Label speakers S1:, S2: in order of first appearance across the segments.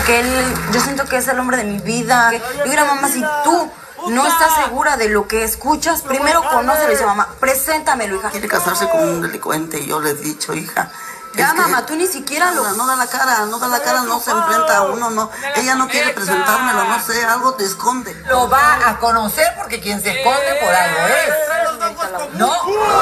S1: que yo siento que es el hombre de mi vida. Y mira, mamá, si tú no estás segura de lo que escuchas, primero conócelo. Y dice, mamá, preséntamelo, hija.
S2: Quiere casarse con un delincuente y yo le he dicho, hija.
S1: Ya, mamá, tú ni siquiera lo...
S2: No da la cara, no se enfrenta a uno, no. Ella no quiere presentármelo, no sé, algo te esconde.
S3: Lo va a conocer porque quien se esconde por algo es. ¿No?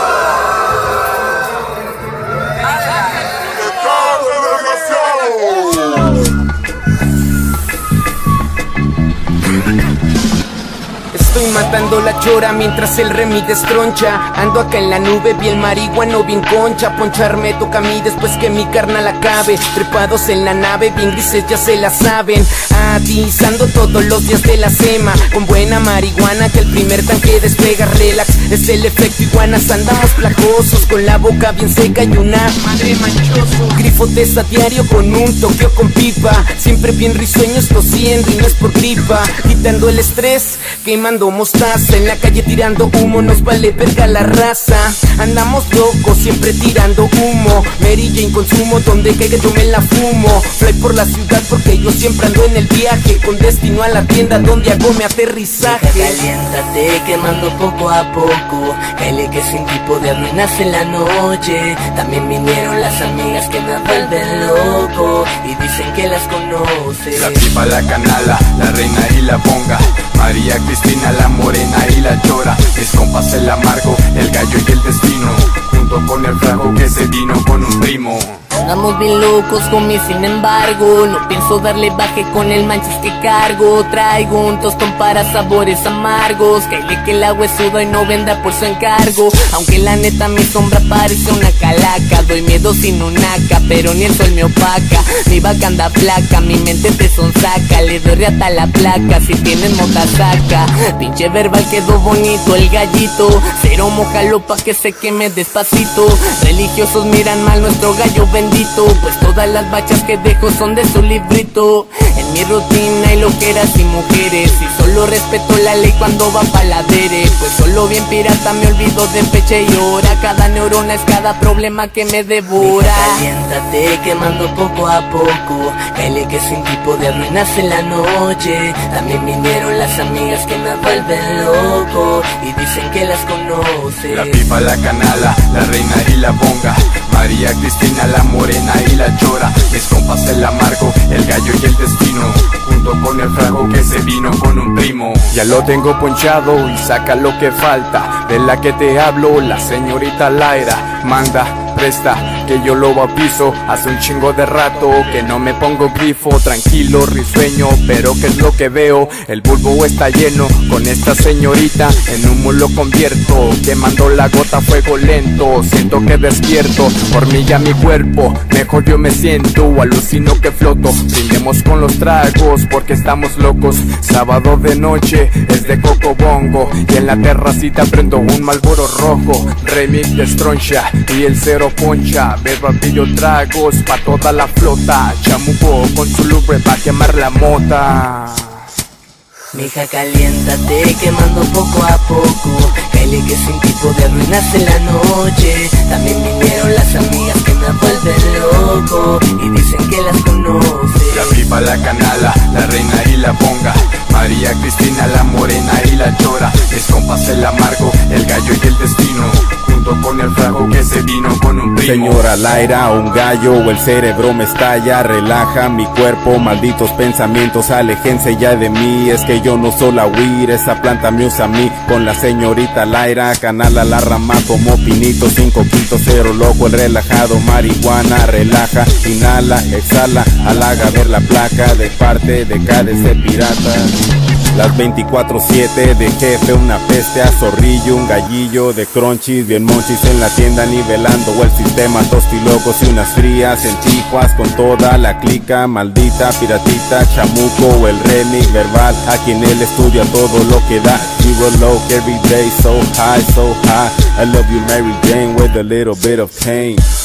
S4: Estoy matando la chora mientras el Remy destroncha. Ando acá en la nube, vi el marihuano bien concha. Poncharme toca a mí después que mi carnal acabe. Trepados en la nave, bien grises ya se la saben. Atizando todos los días de la sema. Con buena marihuana que el primer tanque despega. Relax, es el efecto iguanas. Andamos placosos con la boca bien seca y una madre manchoso. Grifotes a diario con un toque o con pipa. Siempre bien risueños tosiendo y no es por gripa. Quitando el estrés, quemando mostaza. En la calle tirando humo, nos vale verga la raza. Andamos locos, siempre tirando humo. Mary Jane consumo, donde caiga yo me la fumo. Fly por la ciudad porque yo siempre ando en el viaje. Con destino a la tienda donde hago mi aterrizaje.
S5: Caliéntate quemando poco a poco. Cáele que sin ti poder arruinarse la noche. También vinieron las amigas que me vuelven loco y dicen que las conoce.
S6: La pipa, la canala, la reina y la bonga. María Cristina, la morena y la chora. Mis compas el amargo, el gallo y el destino. Junto con el frago que se vino con un primo.
S5: Andamos bien locos, homie, sin embargo no pienso darle baje con el manchas que cargo. Traigo un tostón para sabores amargos. Cáele que el agua es sudo y no venda por su encargo. Aunque la neta mi sombra parece una calaca. Doy miedo sin unaca, pero ni el sol me opaca. Mi vaca anda flaca, mi mente te sonsaca. Le doy reata la placa, si tienes mota saca. Pinche verbal quedó bonito el gallito. Cero mojalo pa' que se queme despacito. Religiosos miran mal nuestro gallo bendito, pues todas las bachas que dejo son de su librito. En mi rutina hay loqueras y mujeres, y solo respeto la ley cuando va pa' la dere. Pues solo bien pirata me olvido de fecha y hora. Cada neurona es cada problema que me devora. Caliéntate quemando poco a poco. Cáele que sin ti poder arruinarse la noche. También vinieron las amigas que me vuelven loco y dicen que las conoce.
S6: La pipa, la canala, la reina y la bonga. María Cristina, la morena y la chora. Mis compas el amargo, el gallo y el destino. Junto con el frago que se vino con un primo.
S7: Ya lo tengo ponchado y saca lo que falta. De la que te hablo, la señorita Laira. Manda, presta, que yo lo bautizo. Hace un chingo de rato que no me pongo grifo. Tranquilo, risueño, pero ¿qué es lo que veo? El bulbo está lleno, con esta señorita en humo lo convierto. Quemando la gota, fuego lento. Siento que despierto, hormiga mi cuerpo. Mejor yo me siento, alucino que floto. Brindemos con los tragos porque estamos locos. Sábado de noche es de Coco Bongo. Y en la terracita prendo un Marlboro rojo. Remix de Stroncha y el cero poncha. Beba pillo tragos pa' toda la flota. Chamuco con su lumbre pa' quemar la mota.
S5: Mija, caliéntate quemando poco a poco. Cáele que sin ti poder arruinarse la noche. También vinieron las amigas que me vuelven loco y dicen que las conoce.
S6: La pipa, la canala, la reina y la bonga. María Cristina, la morena y la chora. Mis compas el amargo, el gallo y el destino. Junto con el frago que se vino con un primo.
S7: Señora Laira, un gallo o el cerebro me estalla. Relaja mi cuerpo, malditos pensamientos, aléjense ya de mí. Es que yo no soy la weed, esa planta me usa a mí. Con la señorita Laira, canala la rama como pinito. 5 quintos, cero loco, el relajado. Marihuana, relaja, inhala, exhala. Halaga ver la placa de parte de KDC Pirata. Las 24/7 de jefe, una peste a zorrillo, un gallillo de crunchies, bien monchis en la tienda nivelando el sistema, tostilocos y unas frías en Tijuas con toda la clica, maldita piratita, chamuco o el remix verbal, aquí en el estudio a todo lo que da, zero low every day, so high, I love you Mary Jane with a little bit of pain.